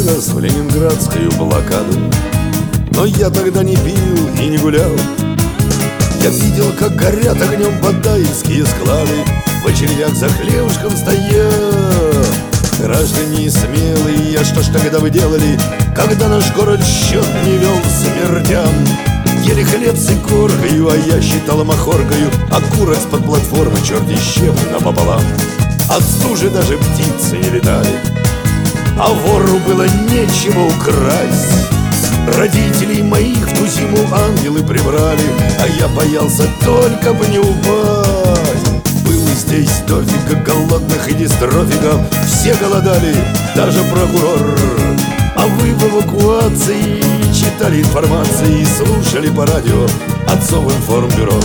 нас в ленинградскую блокаду. Но я тогда не пил и не гулял. Я видел, как горят огнем бадаевские склады, в очередях за хлебушком стоят граждане смелые. А что ж тогда вы делали, когда наш город счет не вел смертям? Ели хлеб с икоркою, а я считал махоркою окурок с-под платформы черти с чем напополам. От стужи даже птицы не летали, а вору было нечего украсть. Родителей моих в ту зиму ангелы прибрали, а я боялся только бы не упасть. Было здесь дофига голодных и дистрофиков, все голодали, даже прокурор. А вы в эвакуации читали информации и слушали по радио отцов информбюро.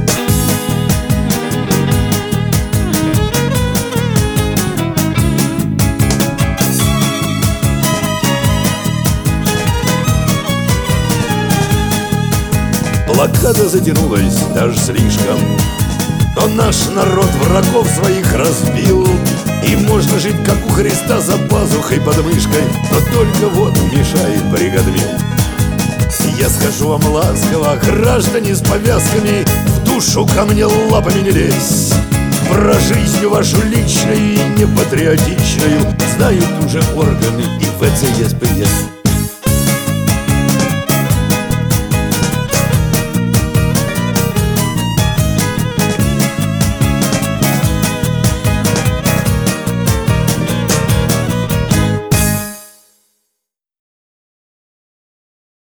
Блокада затянулась даже слишком, но наш народ врагов своих разбил. И можно жить, как у Христа, за пазухой под мышкой, но только вот мешает бригадмин. Я скажу вам ласково, граждане с повязками, в душу ко мне лапами не лезь. Про жизнь вашу личную и непатриотичную знают уже органы и ВЦСПС.